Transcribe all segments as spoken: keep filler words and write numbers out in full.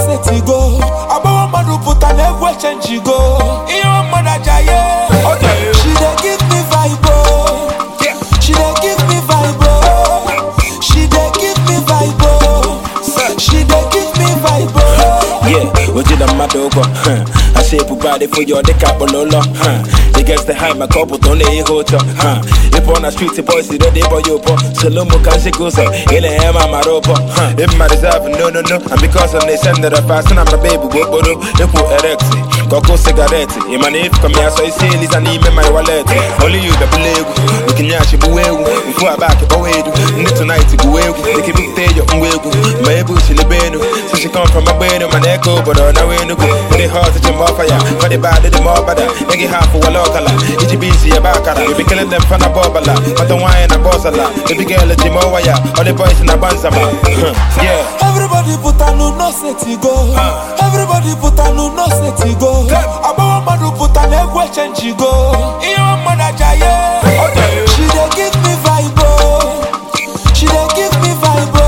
set it go. About one man put an egg change you go. Your mother jaye. Okay. She dey give me vibe. She dey give me vibe. She dey give me vibe. She dey give me vibe. Yeah, we did a mad over. I shape a body for your deck up on Lola. They get the high, my couple don't lay hotel. If on the street, the boys, they don't boy you. Salomo can she goes up. In a hammer, my rope. If my reserve, no, no, no. And because of they send that I pass, and I'm a baby, go, go, go. They put erecti. Coco cigarette. In my name, come here, so I say, Lisa, need me my wallet. Only you, the blue. We can yash you away. Before I back it away. Need tonight to go away. They keep it there, your way. My bush in the bed. So she come from my brain, my neck, but on the way to go. They hard to jump off fire. For the bad, the more bad. They get half for a local. It's busy about it. You be killing them from a bobala. But the wine and boss a lot. The big girl at Jimowaya. All the boys in a banzama. Yeah. Everybody put a no no set it go. Everybody put a no no set it go. About one man put an egg change you go. Your mother jaye. She dey give me vibe. She dey give me vibe.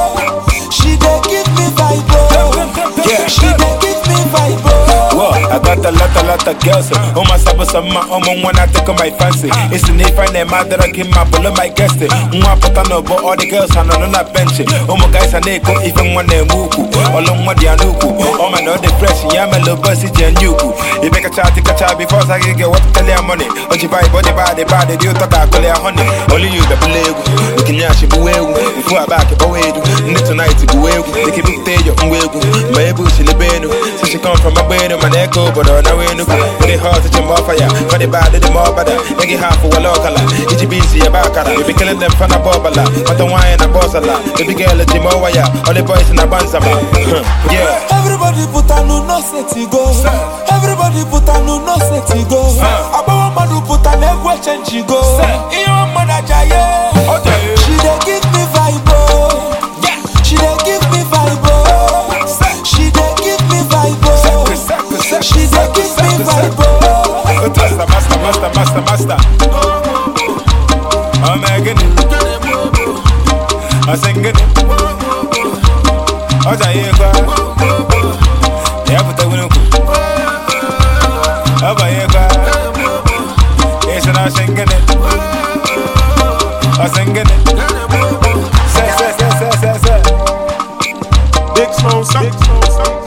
She dey give me vibe. Yeah. She dey give me vibe. Whoa, I got a lot, a lot of girls. Oh my sabo sama, oh my one I take on my fancy. It's an if I name mother I give my bullet my guest. Mwa put on but all the girls are on that bench. Oh my guys are neko, even when they muku. All on what they are nuku. Oh my no depression, yeah, my little bussy and yuku. You make a chat, take a chat before I get what to tell your money. Oh, you buy body, body, body, you talk about honey. Only you the blue. You can yash you away. Before I back it away. Need tonight to go away. They keep it there, your way. My bush in the bed. So she come from my brain, my neck, but on the way to go. They hard to jump off fire. For the bad, the more bad. They get half for a local. It's busy about it. You be killing them from a bobala. But the wine and boss a lot. The big girl at Jimowaya. All the boys in a banzama. Yeah. Everybody put a no no set it go. Everybody put a no no set it go. About one man put an egg change you go. Your mother jaye. She dey give me vibe. She dey give me vibe. She dey give me vibe. She dey give me vibe. Master, master, master, master, master. I'm making it. I'm singing it. I'm saying it. Yeah, but I will go. I'm saying it. Yes, and I'm singing it. I'm singing it. Say, say, say, say, say, say. Big small song. Big small song.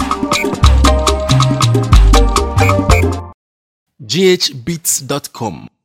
g h beats dot com